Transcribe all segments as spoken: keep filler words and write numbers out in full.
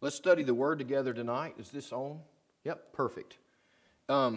Let's study the Word together tonight. Is this on? Yep, perfect. Um,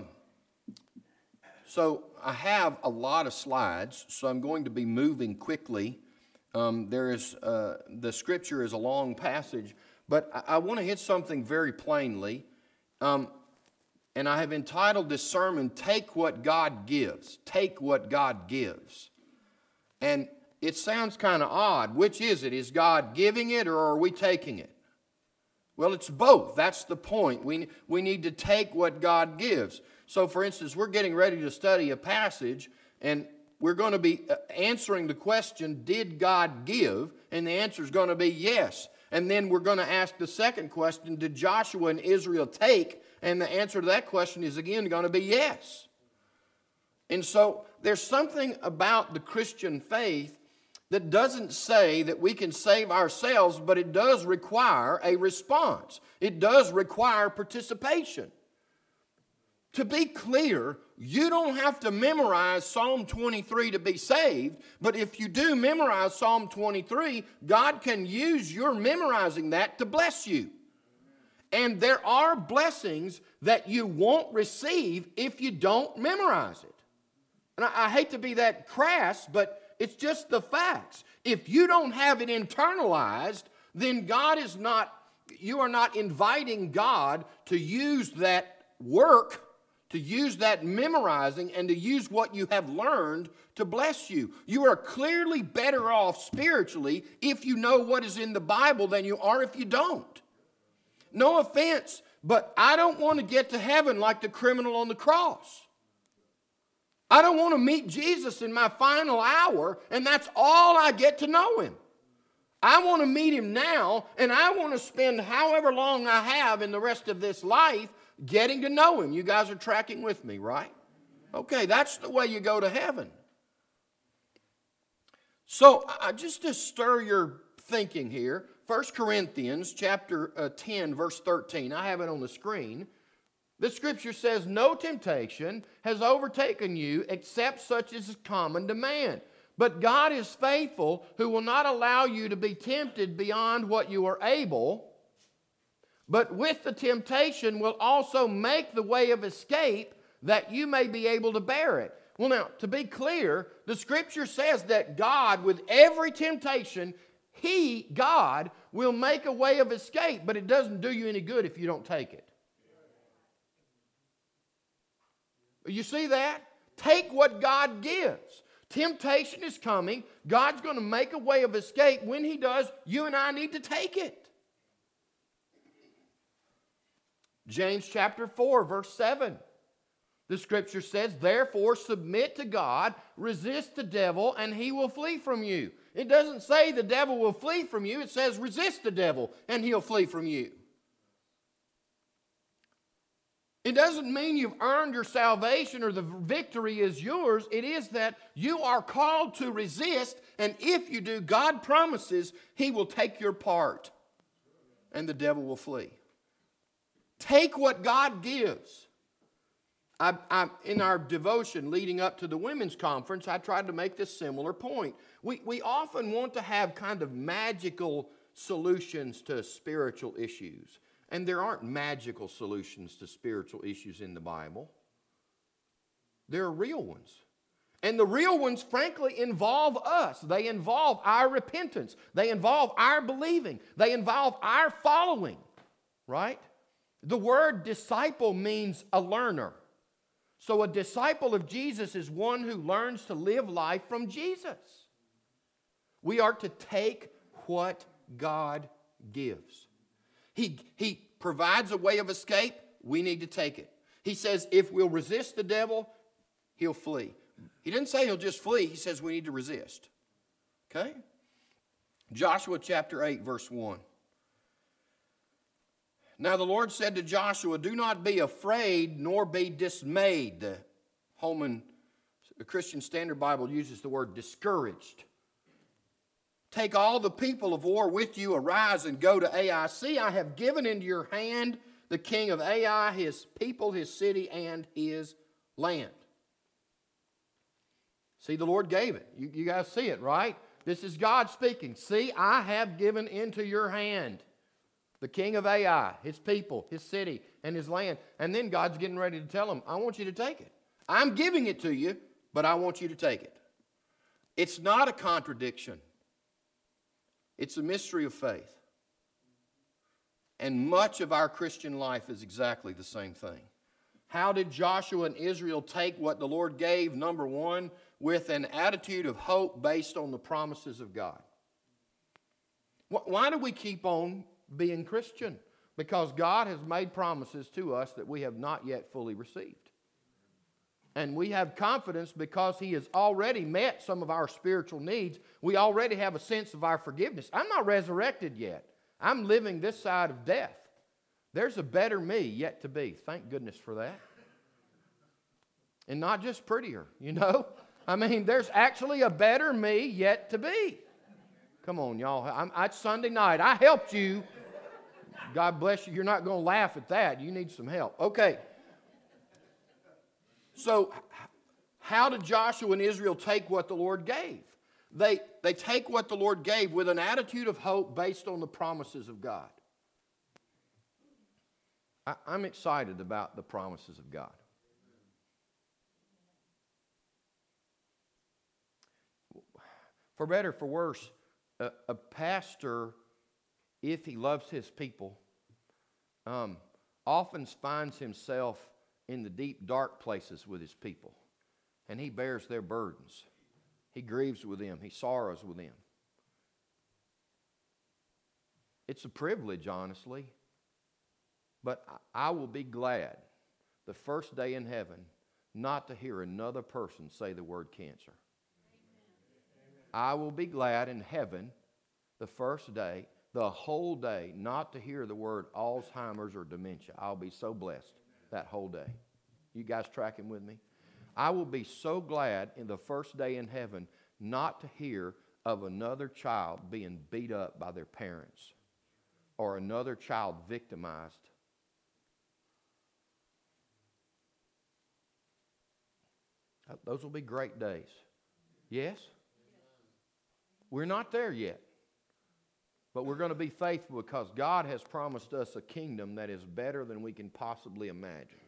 so I have a lot of slides, so I'm going to be moving quickly. Um, there is uh, the Scripture is a long passage, but I, I want to hit something very plainly. Um, and I have entitled this sermon, Take What God Gives. Take what God gives. And it sounds kind of odd. Which is it? Is God giving it or are we taking it? Well, it's both. That's the point. We, we need to take what God gives. So, for instance, we're getting ready to study a passage, and we're going to be answering the question, did God give? And the answer is going to be yes. And then we're going to ask the second question, did Joshua and Israel take? And the answer to that question is again going to be yes. And so there's something about the Christian faith that doesn't say that we can save ourselves, but it does require a response. It does require participation. To be clear, you don't have to memorize Psalm twenty-three to be saved, but if you do memorize Psalm twenty-three, God can use your memorizing that to bless you. And there are blessings that you won't receive if you don't memorize it. And I, I hate to be that crass, but it's just the facts. If you don't have it internalized, then God is not, you are not inviting God to use that work, to use that memorizing, and to use what you have learned to bless you. You are clearly better off spiritually if you know what is in the Bible than you are if you don't. No offense, but I don't want to get to heaven like the criminal on the cross. I don't want to meet Jesus in my final hour, and that's all I get to know him. I want to meet him now, and I want to spend however long I have in the rest of this life getting to know him. You guys are tracking with me, right? Okay, that's the way you go to heaven. So, uh, just to stir your thinking here, First Corinthians chapter uh, ten, verse thirteen. I have it on the screen. The Scripture says, no temptation has overtaken you except such as is common to man. But God is faithful, who will not allow you to be tempted beyond what you are able, but with the temptation will also make the way of escape that you may be able to bear it. Well, now, to be clear, the Scripture says that God, with every temptation, He, God, will make a way of escape, but it doesn't do you any good if you don't take it. You see that? Take what God gives. Temptation is coming. God's going to make a way of escape. When He does, you and I need to take it. James chapter four, verse seven. The Scripture says, therefore submit to God, resist the devil, and he will flee from you. It doesn't say the devil will flee from you. It says resist the devil, and he'll flee from you. It doesn't mean you've earned your salvation or the victory is yours. It is that you are called to resist, and if you do, God promises He will take your part, and the devil will flee. Take what God gives. I, I, in our devotion leading up to the women's conference, I tried to make this similar point. We, we often want to have kind of magical solutions to spiritual issues. And there aren't magical solutions to spiritual issues in the Bible. There are real ones. And the real ones, frankly, involve us. They involve our repentance. They involve our believing. They involve our following. Right? The word disciple means a learner. So a disciple of Jesus is one who learns to live life from Jesus. We are to take what God gives. He, he provides a way of escape. We need to take it. He says if we'll resist the devil, he'll flee. He didn't say he'll just flee. He says we need to resist. Okay? Joshua chapter eight, verse one. Now the Lord said to Joshua, do not be afraid nor be dismayed. The Holman, the Christian Standard Bible uses the word discouraged. Take all the people of war with you, arise and go to Ai. See, I have given into your hand the king of Ai, his people, his city, and his land. See, the Lord gave it. You, you guys see it, right? This is God speaking. See, I have given into your hand the the king of Ai, his people, his city, and his land. And then God's getting ready to tell him, I want you to take it. I'm giving it to you, but I want you to take it. It's not a contradiction. It's a mystery of faith. And much of our Christian life is exactly the same thing. How did Joshua and Israel take what the Lord gave? Number one, with an attitude of hope based on the promises of God. Why do we keep on being Christian? Because God has made promises to us that we have not yet fully received. And we have confidence because He has already met some of our spiritual needs. We already have a sense of our forgiveness. I'm not resurrected yet. I'm living this side of death. There's a better me yet to be. Thank goodness for that. And not just prettier, you know. I mean, there's actually a better me yet to be. Come on, y'all. I'm, it's Sunday night. I helped you. God bless you. You're not going to laugh at that. You need some help. Okay. So, how did Joshua and Israel take what the Lord gave? They, they take what the Lord gave with an attitude of hope based on the promises of God. I, I'm excited about the promises of God. For better, for worse, a, a pastor, if he loves his people, um, often finds himself in the deep, dark places with his people. And he bears their burdens. He grieves with them. He sorrows with them. It's a privilege, honestly. But I will be glad the first day in heaven not to hear another person say the word cancer. I will be glad in heaven the first day, the whole day, not to hear the word Alzheimer's or dementia. I'll be so blessed that whole day. You guys tracking with me? I will be so glad in the first day in heaven not to hear of another child being beat up by their parents or another child victimized. Those will be great days. Yes? We're not there yet. But we're going to be faithful because God has promised us a kingdom that is better than we can possibly imagine.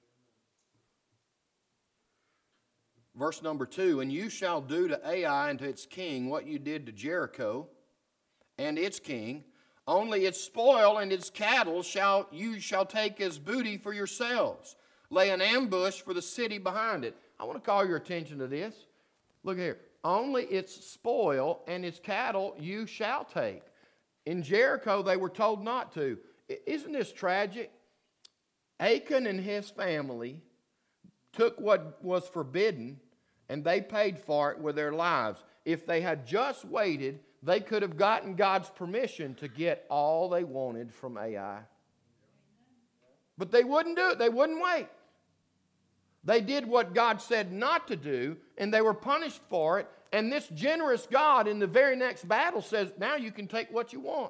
Verse number two, and you shall do to Ai and to its king what you did to Jericho and its king, only its spoil and its cattle shall you shall take as booty for yourselves. Lay an ambush for the city behind it. I want to call your attention to this. Look here. Only its spoil and its cattle you shall take. In Jericho, they were told not to. Isn't this tragic? Achan and his family took what was forbidden and they paid for it with their lives. If they had just waited, they could have gotten God's permission to get all they wanted from Ai. But they wouldn't do it. They wouldn't wait. They did what God said not to do, and they were punished for it. And this generous God in the very next battle says, now you can take what you want.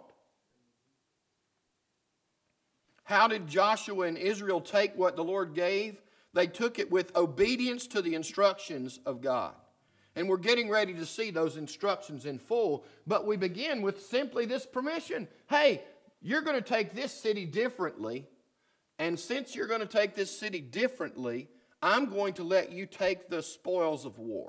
How did Joshua and Israel take what the Lord gave? They took it with obedience to the instructions of God. And we're getting ready to see those instructions in full, but we begin with simply this permission. Hey, you're going to take this city differently, and since you're going to take this city differently, I'm going to let you take the spoils of war.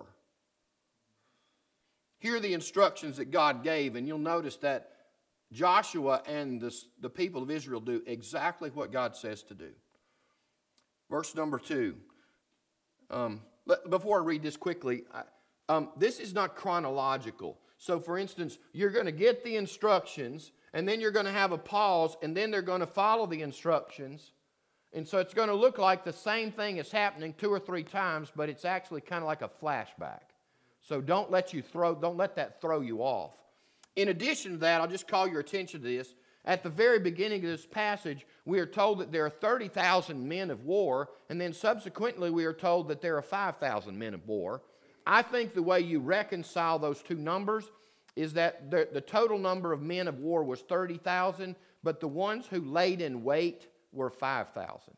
Here are the instructions that God gave, and you'll notice that Joshua and the, the people of Israel do exactly what God says to do. Verse number two. Um, let, before I read this quickly, I, um, this is not chronological. So, for instance, you're going to get the instructions, and then you're going to have a pause, and then they're going to follow the instructions. And so it's going to look like the same thing is happening two or three times, but it's actually kind of like a flashback. So don't let you throw, don't let that throw you off. In addition to that, I'll just call your attention to this. At the very beginning of this passage, we are told that there are thirty thousand men of war, and then subsequently we are told that there are five thousand men of war. I think the way you reconcile those two numbers is that the, the total number of men of war was thirty thousand, but the ones who laid in wait were five thousand.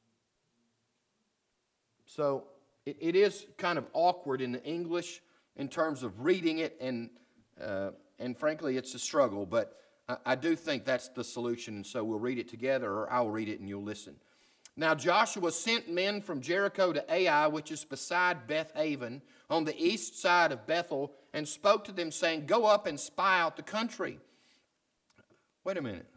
So it, it is kind of awkward in the English in terms of reading it, and uh, and frankly, it's a struggle. But I, I do think that's the solution, and so we'll read it together, or I'll read it and you'll listen. Now Joshua sent men from Jericho to Ai, which is beside Beth-aven, on the east side of Bethel, and spoke to them, saying, Go up and spy out the country. Wait a minute.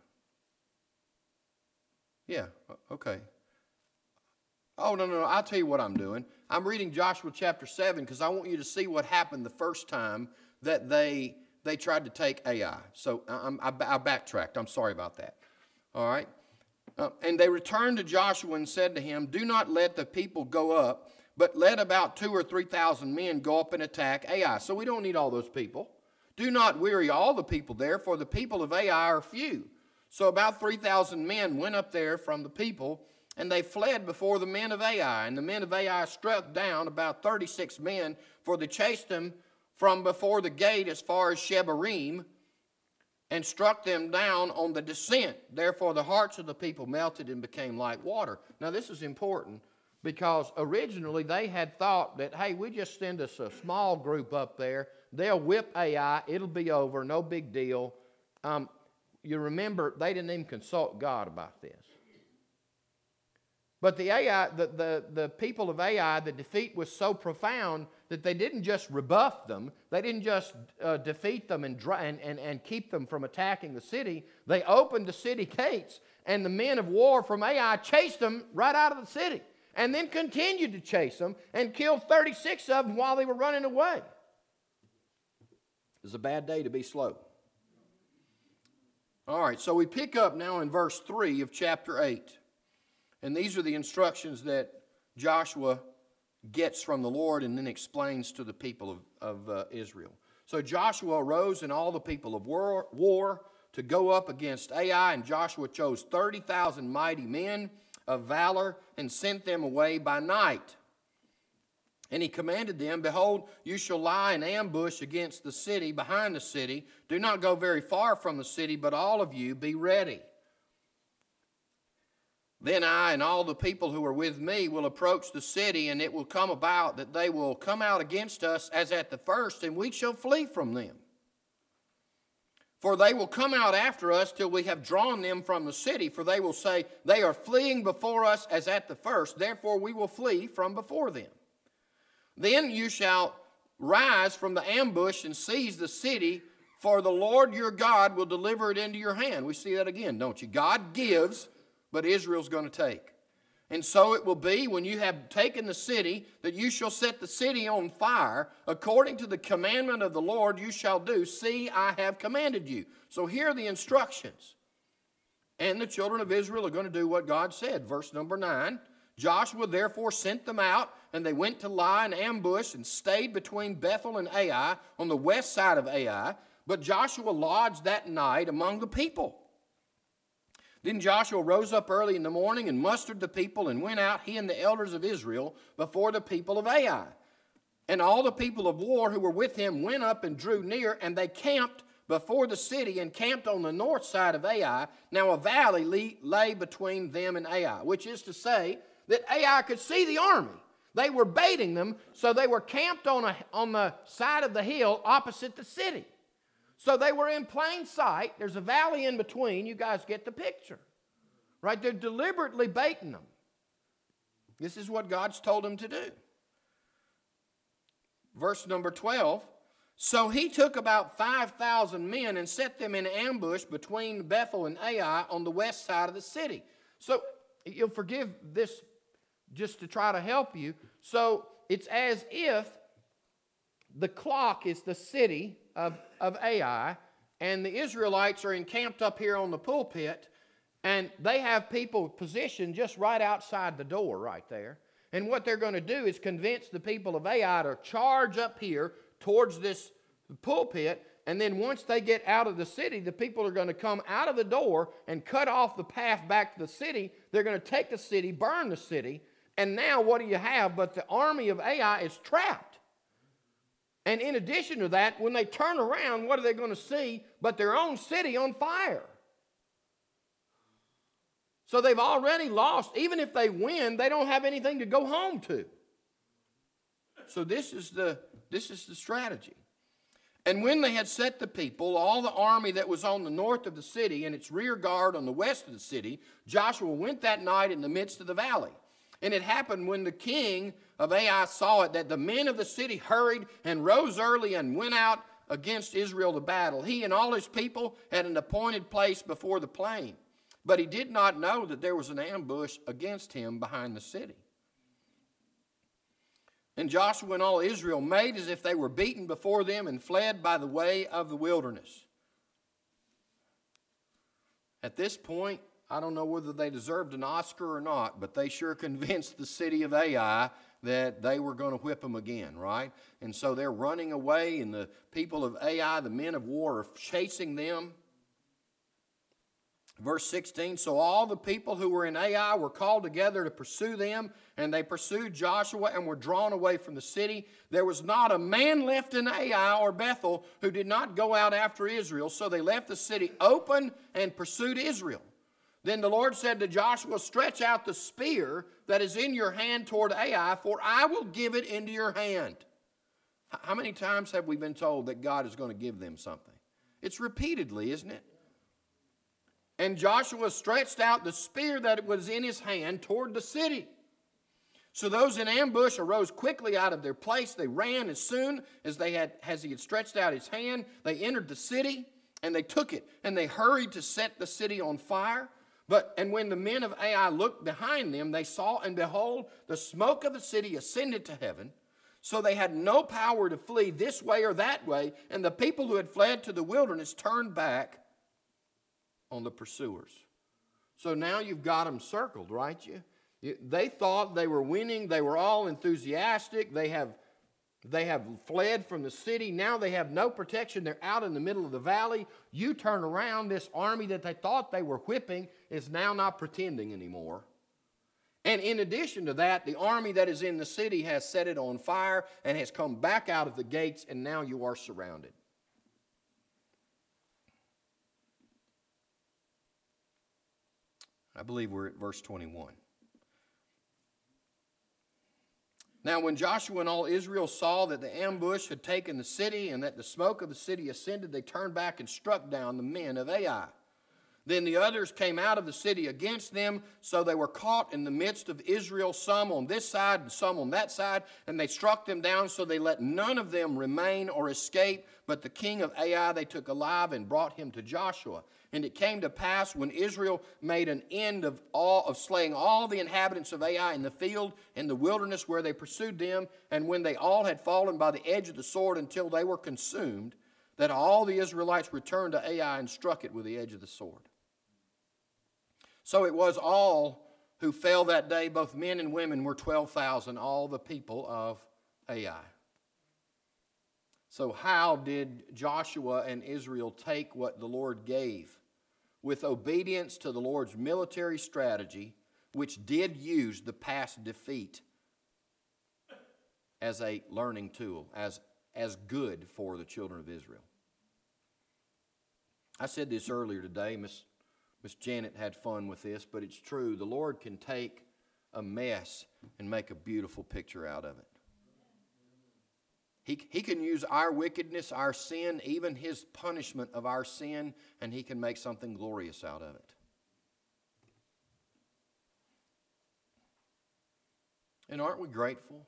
Yeah, okay. Oh, no, no, no, I'll tell you what I'm doing. I'm reading Joshua chapter seven because I want you to see what happened the first time that they they tried to take Ai. So I, I, I backtracked. I'm sorry about that. All right. Uh, and they returned to Joshua and said to him, Do not let the people go up, but let about two or three thousand men go up and attack Ai. So we don't need all those people. Do not weary all the people there, for the people of Ai are few. So about three thousand men went up there from the people, and they fled before the men of Ai. And the men of Ai struck down about thirty-six men, for they chased them from before the gate as far as Shebarim, and struck them down on the descent. Therefore the hearts of the people melted and became like water. Now this is important, because originally they had thought that, hey, we just send us a small group up there. They'll whip Ai. It'll be over. No big deal. Um, you remember, they didn't even consult God about this. But the Ai, the, the, the people of Ai, the defeat was so profound that they didn't just rebuff them. They didn't just uh, defeat them and, and, and, and keep them from attacking the city. They opened the city gates, and the men of war from Ai chased them right out of the city, and then continued to chase them and killed thirty-six of them while they were running away. It was a bad day to be slow. All right, so we pick up now in verse three of chapter eight. And these are the instructions that Joshua gets from the Lord and then explains to the people of, of uh, Israel. So Joshua arose and all the people of war, war to go up against Ai, and Joshua chose thirty thousand mighty men of valor and sent them away by night. And he commanded them, Behold, you shall lie in ambush against the city, behind the city. Do not go very far from the city, but all of you be ready. Then I and all the people who are with me will approach the city, and it will come about that they will come out against us as at the first, and we shall flee from them. For they will come out after us till we have drawn them from the city, for they will say, They are fleeing before us as at the first, therefore we will flee from before them. Then you shall rise from the ambush and seize the city, for the Lord your God will deliver it into your hand. We see that again, don't you? God gives, but Israel's going to take. And so it will be, when you have taken the city, that you shall set the city on fire. According to the commandment of the Lord you shall do. See, I have commanded you. So here are the instructions. And the children of Israel are going to do what God said. Verse number nine. Joshua therefore sent them out, and they went to lie in ambush and stayed between Bethel and Ai on the west side of Ai. But Joshua lodged that night among the people. Then Joshua rose up early in the morning and mustered the people and went out, he and the elders of Israel, before the people of Ai. And all the people of war who were with him went up and drew near, and they camped before the city and camped on the north side of Ai. Now a valley lay between them and Ai, which is to say that Ai could see the army. They were baiting them, so they were camped on, a, on the side of the hill opposite the city. So they were in plain sight. There's a valley in between. You guys get the picture. Right? They're deliberately baiting them. This is what God's told them to do. Verse number twelve. So he took about five thousand men and set them in ambush between Bethel and Ai on the west side of the city. So you'll forgive this just to try to help you. So it's as if the clock is the city of, of Ai, and the Israelites are encamped up here on the pulpit, and they have people positioned just right outside the door right there. And what they're going to do is convince the people of Ai to charge up here towards this pulpit, and then once they get out of the city, the people are going to come out of the door and cut off the path back to the city. They're going to take the city, burn the city, and now what do you have but the army of Ai is trapped. And in addition to that, when they turn around, what are they going to see but their own city on fire? So they've already lost. Even if they win, they don't have anything to go home to. So this is the, this is the strategy. And when they had set the people, all the army that was on the north of the city and its rear guard on the west of the city, Joshua went that night in the midst of the valley. And it happened when the king of Ai saw it, that the men of the city hurried and rose early and went out against Israel to battle. He and all his people had an appointed place before the plain. But he did not know that there was an ambush against him behind the city. And Joshua and all Israel made as if they were beaten before them and fled by the way of the wilderness. At this point, I don't know whether they deserved an Oscar or not, but they sure convinced the city of Ai that they were going to whip them again, right? And so they're running away, and the people of Ai, the men of war, are chasing them. Verse sixteen, so all the people who were in Ai were called together to pursue them, and they pursued Joshua and were drawn away from the city. There was not a man left in Ai or Bethel who did not go out after Israel, so they left the city open and pursued Israel. Then the Lord said to Joshua, stretch out the spear that is in your hand toward Ai, for I will give it into your hand. How many times have we been told that God is going to give them something? It's repeatedly, isn't it? And Joshua stretched out the spear that was in his hand toward the city. So those in ambush arose quickly out of their place. They ran as soon as they had, as he had stretched out his hand. They entered the city, and they took it, and they hurried to set the city on fire. But, and when the men of Ai looked behind them, they saw, and behold, the smoke of the city ascended to heaven. So they had no power to flee this way or that way, and the people who had fled to the wilderness turned back on the pursuers. So now you've got them circled, right? You, you, they thought they were winning. They were all enthusiastic. They have They have fled from the city. Now they have no protection. They're out in the middle of the valley. You turn around, this army that they thought they were whipping is now not pretending anymore. And in addition to that, the army that is in the city has set it on fire and has come back out of the gates, and now you are surrounded. I believe we're at verse twenty-one. Now when Joshua and all Israel saw that the ambush had taken the city and that the smoke of the city ascended, they turned back and struck down the men of Ai. Then the others came out of the city against them, so they were caught in the midst of Israel, some on this side and some on that side, and they struck them down, so they let none of them remain or escape. But the king of Ai they took alive and brought him to Joshua. And it came to pass when Israel made an end of all of slaying all the inhabitants of Ai in the field, in the wilderness where they pursued them, and when they all had fallen by the edge of the sword until they were consumed, that all the Israelites returned to Ai and struck it with the edge of the sword. So it was all who fell that day, both men and women, were twelve thousand, all the people of Ai. So how did Joshua and Israel take what the Lord gave? With obedience to the Lord's military strategy, which did use the past defeat as a learning tool, as, as good for the children of Israel. I said this earlier today, Miss Miss Janet had fun with this, but it's true. The Lord can take a mess and make a beautiful picture out of it. He, he can use our wickedness, our sin, even His punishment of our sin, and He can make something glorious out of it. And aren't we grateful?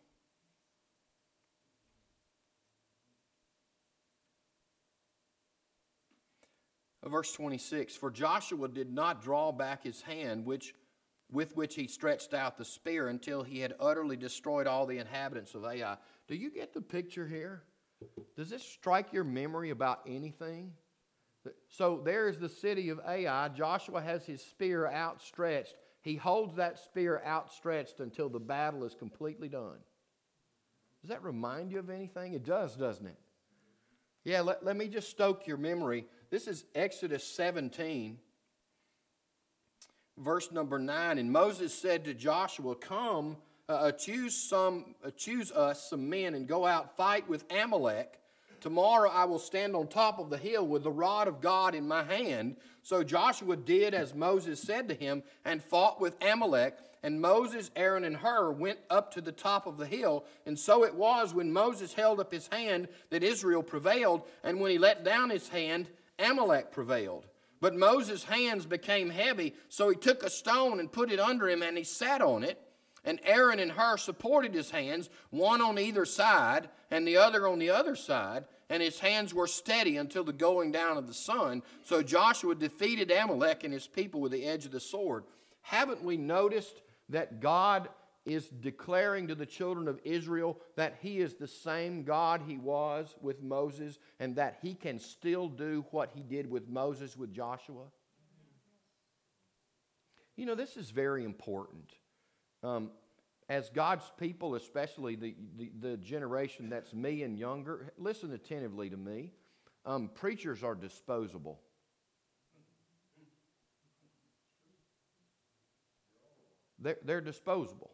Verse twenty-six, for Joshua did not draw back his hand which, with which he stretched out the spear until he had utterly destroyed all the inhabitants of Ai. Do you get the picture here? Does this strike your memory about anything? So there is the city of Ai. Joshua has his spear outstretched. He holds that spear outstretched until the battle is completely done. Does that remind you of anything? It does, doesn't it? Yeah, let, let me just stoke your memory. This is Exodus seventeen, verse number nine. And Moses said to Joshua, come, uh, choose, some, uh, choose us some men and go out, fight with Amalek tomorrow I will stand on top of the hill with the rod of God in my hand. So Joshua did as Moses said to him and fought with Amalek. And Moses, Aaron, and Hur went up to the top of the hill. And so it was when Moses held up his hand that Israel prevailed. And when he let down his hand, Amalek prevailed. But Moses' hands became heavy, so he took a stone and put it under him, and he sat on it. And Aaron and Hur supported his hands, one on either side, and the other on the other side, and his hands were steady until the going down of the sun. So Joshua defeated Amalek and his people with the edge of the sword. Haven't we noticed that God is declaring to the children of Israel that He is the same God He was with Moses, and that He can still do what He did with Moses with Joshua? You know, this is very important. Um, as God's people, especially the, the, the generation that's me and younger, listen attentively to me. Um, preachers are disposable. They're, they're disposable.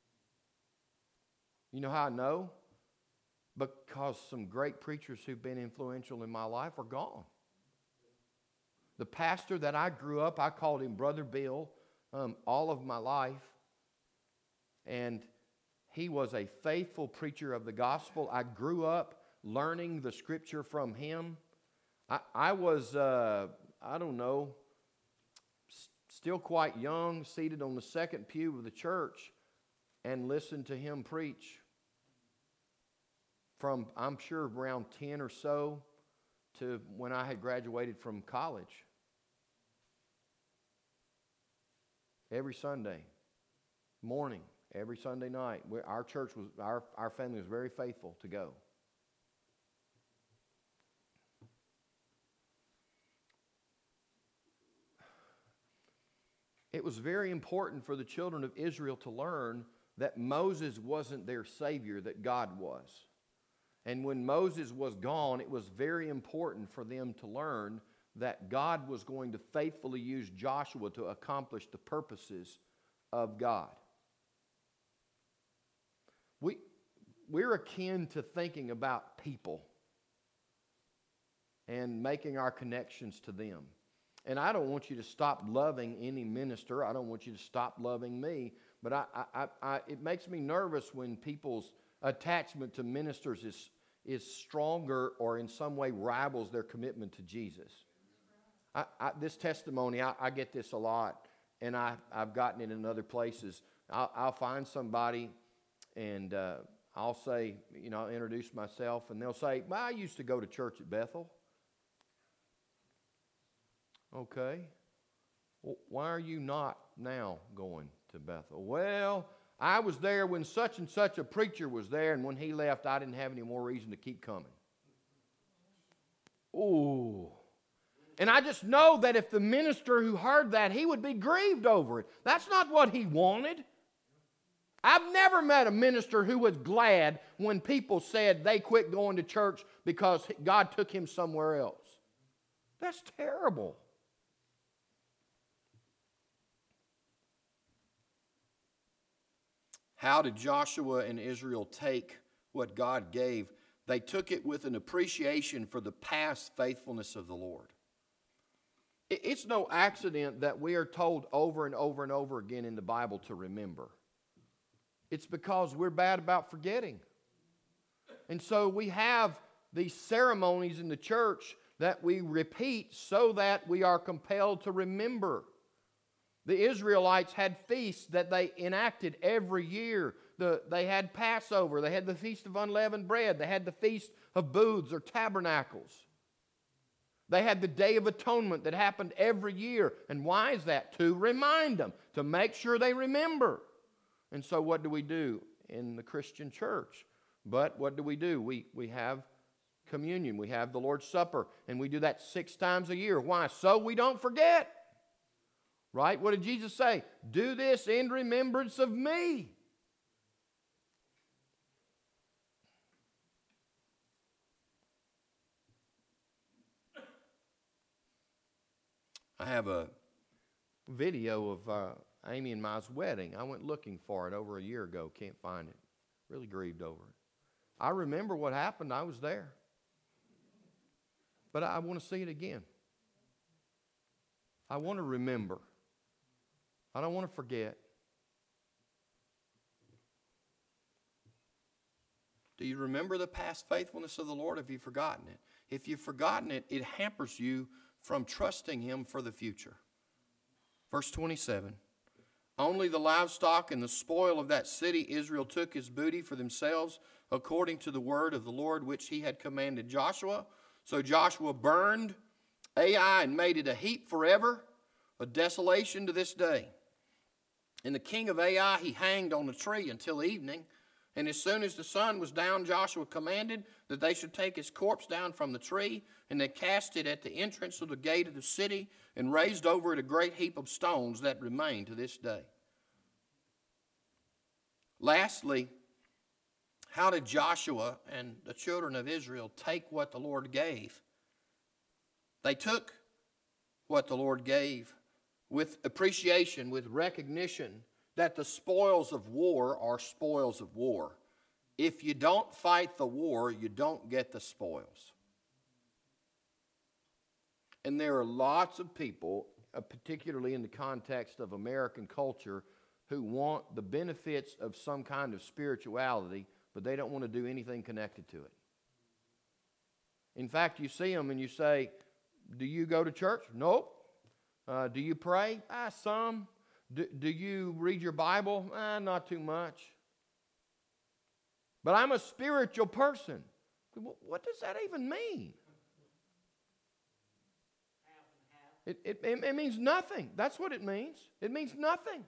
You know how I know? Because some great preachers who've been influential in my life are gone. The pastor that I grew up, I called him Brother Bill um, all of my life. And he was a faithful preacher of the gospel. I grew up learning the scripture from him. I, I was, uh, I don't know, still quite young, seated on the second pew of the church, and listened to him preach from, I'm sure, around ten or so to when I had graduated from college. Every Sunday morning, every Sunday night, our church was, our, our family was very faithful to go. It was very important for the children of Israel to learn that Moses wasn't their Savior, that God was. And when Moses was gone, it was very important for them to learn that God was going to faithfully use Joshua to accomplish the purposes of God. We, we're akin to thinking about people and making our connections to them. And I don't want you to stop loving any minister. I don't want you to stop loving me. But I, I, I, it makes me nervous when people's attachment to ministers is, is stronger or in some way rivals their commitment to Jesus. I, I, this testimony, I, I get this a lot, and I, I've gotten it in other places. I'll, I'll find somebody, and uh, I'll say, you know, I'll introduce myself, and they'll say, well, I used to go to church at Bethel. Okay. Well, why are you not now going to Bethel? Well, I was there when such and such a preacher was there, and when he left, I didn't have any more reason to keep coming. Ooh. And I just know that if the minister who heard that, he would be grieved over it. That's not what he wanted. I've never met a minister who was glad when people said they quit going to church because God took him somewhere else. That's terrible. How did Joshua and Israel take what God gave? They took it with an appreciation for the past faithfulness of the Lord. It's no accident that we are told over and over and over again in the Bible to remember. It's because we're bad about forgetting. And so we have these ceremonies in the church that we repeat so that we are compelled to remember. The Israelites had feasts that they enacted every year. The, they had Passover. They had the Feast of Unleavened Bread. They had the Feast of Booths or Tabernacles. They had the Day of Atonement that happened every year. And why is that? To remind them, to make sure they remember. And so what do we do in the Christian church? But what do we do? We, we have communion. We have the Lord's Supper. And we do that six times a year. Why? So we don't forget. Right? What did Jesus say? Do this in remembrance of me. I have a video of uh, Amy and my wedding. I went looking for it over a year ago. Can't find it. Really grieved over it. I remember what happened. I was there. But I want to see it again. I want to remember. I don't want to forget. Do you remember the past faithfulness of the Lord? Have you forgotten it? If you've forgotten it, it hampers you from trusting Him for the future. Verse twenty-seven. Only the livestock and the spoil of that city Israel took as booty for themselves, according to the word of the Lord which He had commanded Joshua. So Joshua burned Ai and made it a heap forever, a desolation to this day. And the king of Ai he hanged on a tree until evening. And as soon as the sun was down, Joshua commanded that they should take his corpse down from the tree, and they cast it at the entrance of the gate of the city, and raised over it a great heap of stones that remain to this day. Lastly, how did Joshua and the children of Israel take what the Lord gave? They took what the Lord gave with appreciation, with recognition that the spoils of war are spoils of war. If you don't fight the war, you don't get the spoils. And there are lots of people, uh, particularly in the context of American culture, who want the benefits of some kind of spirituality, but they don't want to do anything connected to it. In fact, you see them and you say, do you go to church? Nope. Uh, do you pray? Ah, some. Do, do you read your Bible? Ah, not too much. But I'm a spiritual person. What does that even mean? It, it, it means nothing. That's what it means. It means nothing.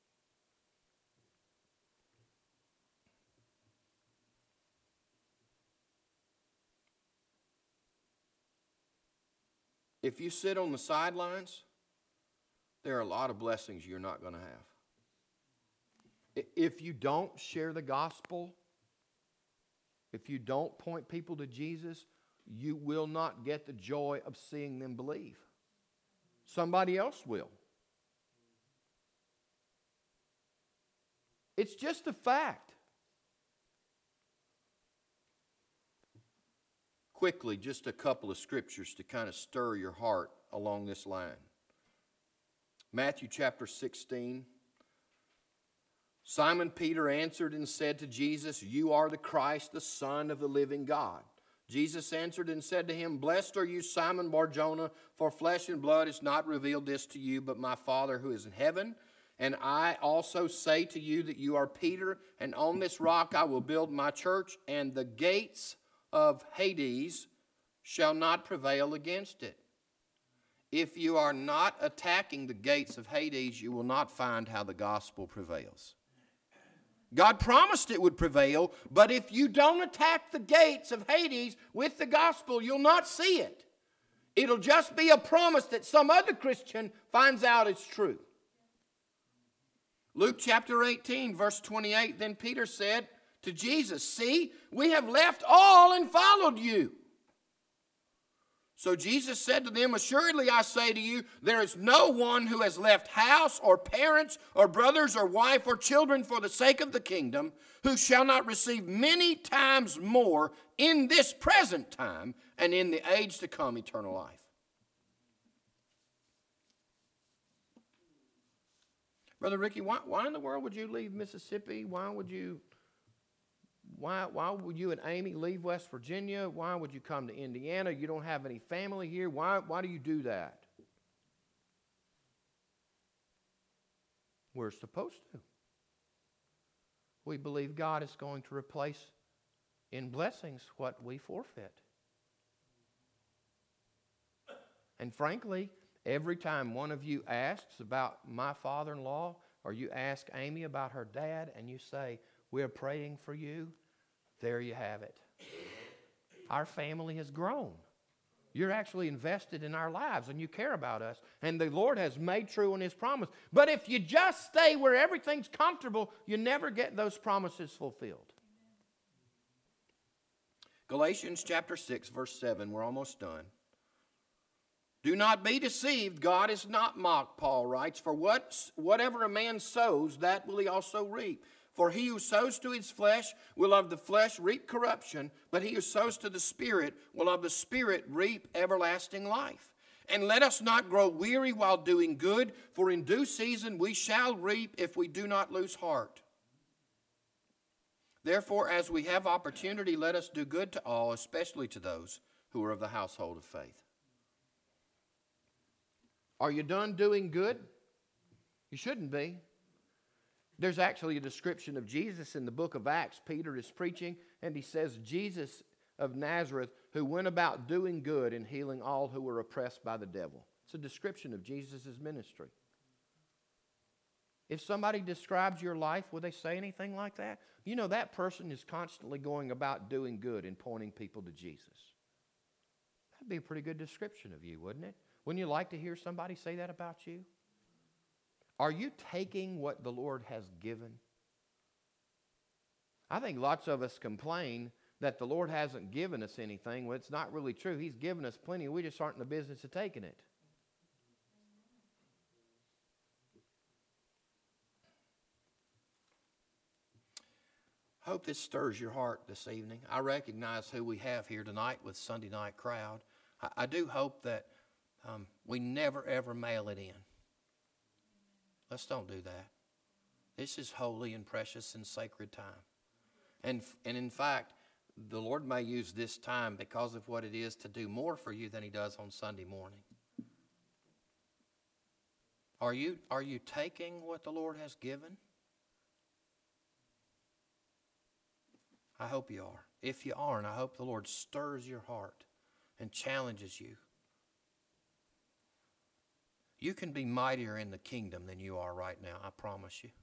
If you sit on the sidelines, there are a lot of blessings you're not going to have. If you don't share the gospel, if you don't point people to Jesus, you will not get the joy of seeing them believe. Somebody else will. It's just a fact. Quickly, just a couple of scriptures to kind of stir your heart along this line. Matthew chapter sixteen. Simon Peter answered and said to Jesus, "You are the Christ, the Son of the living God." Jesus answered and said to him, "Blessed are you, Simon Bar-Jonah, for flesh and blood has not revealed this to you, but my Father who is in heaven. And I also say to you that you are Peter, and on this rock I will build my church, and the gates of Hades shall not prevail against it." If you are not attacking the gates of Hades, you will not find how the gospel prevails. God promised it would prevail, but if you don't attack the gates of Hades with the gospel, you'll not see it. It'll just be a promise that some other Christian finds out it's true. Luke chapter eighteen, verse twenty-eight, then Peter said to Jesus, "See, we have left all and followed you." So Jesus said to them, "Assuredly I say to you, there is no one who has left house or parents or brothers or wife or children for the sake of the kingdom who shall not receive many times more in this present time and in the age to come eternal life." Brother Ricky, why, why in the world would you leave Mississippi? Why would you... Why, why would you and Amy leave West Virginia? Why would you come to Indiana? You don't have any family here. Why, why do you do that? We're supposed to. We believe God is going to replace in blessings what we forfeit. And frankly, every time one of you asks about my father-in-law, or you ask Amy about her dad, and you say, "We're praying for you," there you have it. Our family has grown. You're actually invested in our lives, and you care about us. And the Lord has made true on His promise. But if you just stay where everything's comfortable, you never get those promises fulfilled. Galatians chapter six, verse seven. We're almost done. "Do not be deceived. God is not mocked," Paul writes. "For what, whatever a man sows, that will he also reap. For he who sows to his flesh will of the flesh reap corruption, but he who sows to the Spirit will of the Spirit reap everlasting life. And let us not grow weary while doing good, for in due season we shall reap if we do not lose heart. Therefore, as we have opportunity, let us do good to all, especially to those who are of the household of faith. Are you done doing good? You shouldn't be. There's actually a description of Jesus in the book of Acts. Peter is preaching, and he says, Jesus of Nazareth, who went about doing good and healing all who were oppressed by the devil. It's a description of Jesus' ministry. If somebody describes your life, will they say anything like that? You know, that person is constantly going about doing good and pointing people to Jesus. That'd be a pretty good description of you, wouldn't it? Wouldn't you like to hear somebody say that about you? Are you taking what the Lord has given? I think lots of us complain that the Lord hasn't given us anything. Well, it's not really true. He's given us plenty. We just aren't in the business of taking it. I hope this stirs your heart this evening. I recognize who we have here tonight with Sunday night crowd. I, I do hope that um, we never, ever mail it in. Let's don't do that. This is holy and precious and sacred time. And, and in fact, the Lord may use this time because of what it is to do more for you than He does on Sunday morning. Are you, are you taking what the Lord has given? I hope you are. If you aren't, I hope the Lord stirs your heart and challenges you. You can be mightier in the kingdom than you are right now, I promise you.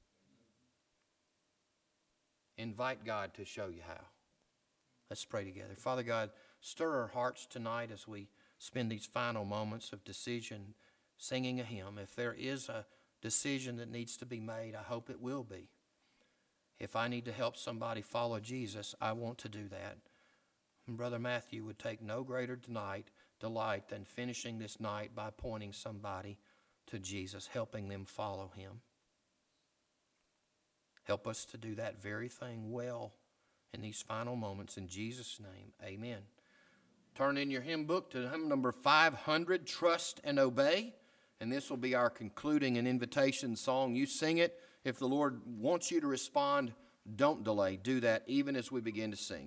Invite God to show you how. Let's pray together. Father God, stir our hearts tonight as we spend these final moments of decision, singing a hymn. If there is a decision that needs to be made, I hope it will be. If I need to help somebody follow Jesus, I want to do that. And Brother Matthew would take no greater tonight, delight than finishing this night by pointing somebody to Jesus, helping them follow Him. Help us to do that very thing well in these final moments. In Jesus' name, amen. Turn in your hymn book to hymn number five hundred, Trust and Obey. And this will be our concluding and invitation song. You sing it. If the Lord wants you to respond, don't delay. Do that even as we begin to sing.